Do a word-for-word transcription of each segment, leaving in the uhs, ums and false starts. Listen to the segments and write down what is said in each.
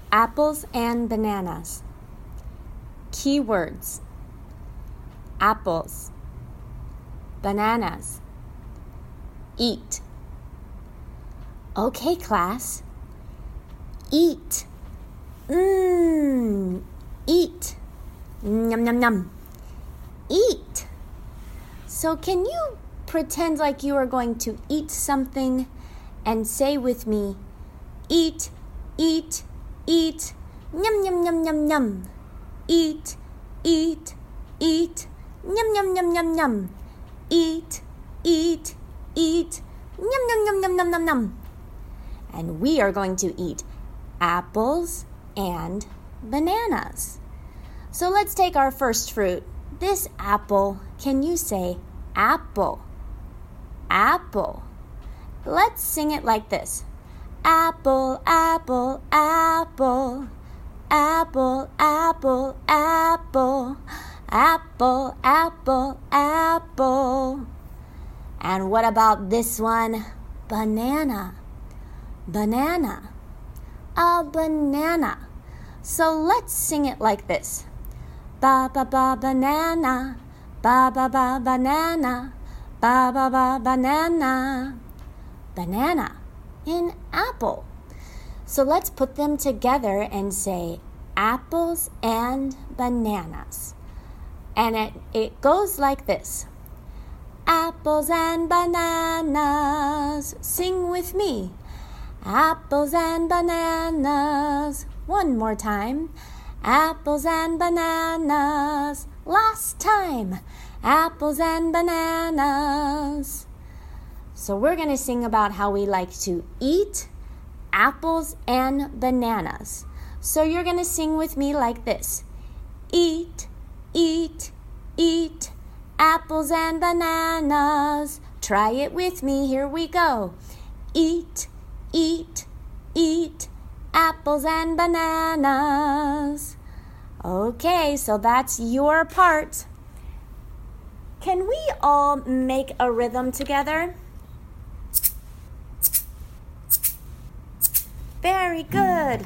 Apples and bananas. Keywords: apples, bananas, eat. Okay, class. Eat. Mmm, eat. Yum, yum, yum. Eat. So can you pretend like you are going to eat something and say with me, eat, eat, eat, yum, yum, yum, yum, yum. Eat, eat, eat, yum, yum, yum, yum, yum. Eat, eat, eat, yum, yum, yum, yum, yum, yum, yum. And we are going to eat apples and bananas. So let's take our first fruit. This apple, can you say apple? Apple. Let's sing it like this. Apple, apple, apple. Apple, apple, apple. Apple, apple, apple. And what about this one? Banana. Banana. A banana. So let's sing it like this. Ba ba ba banana. Ba ba ba banana. Ba ba ba banana. Banana in apple. So let's put them together and say apples and bananas. And it, it goes like this. Apples and bananas. Sing with me. Apples and bananas. One more time. Apples and bananas. Last time. Apples and bananas. So we're going to sing about how we like to eat apples and bananas. So you're going to sing with me like this. Eat, eat, eat apples and bananas. Try it with me. Here we go. Eat, eat, eat apples and bananas. Okay, so that's your part. Can we all make a rhythm together? Very good.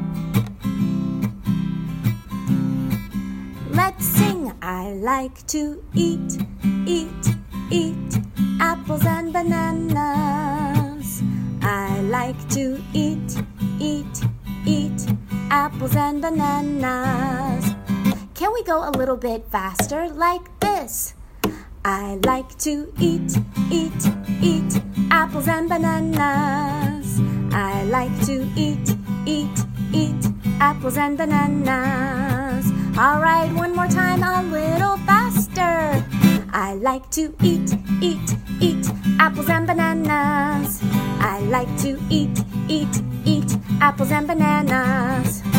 Let's sing. I like to eat, eat, eat apples and bananas. I like to eat, eat, eat apples and bananas. Can we go a little bit faster like this? I like to eat, eat, eat apples and bananas. I like to eat, eat, eat apples and bananas. All right, one more time, a little faster. I like to eat, eat, eat apples and bananas. I like to eat, eat, eat apples and bananas.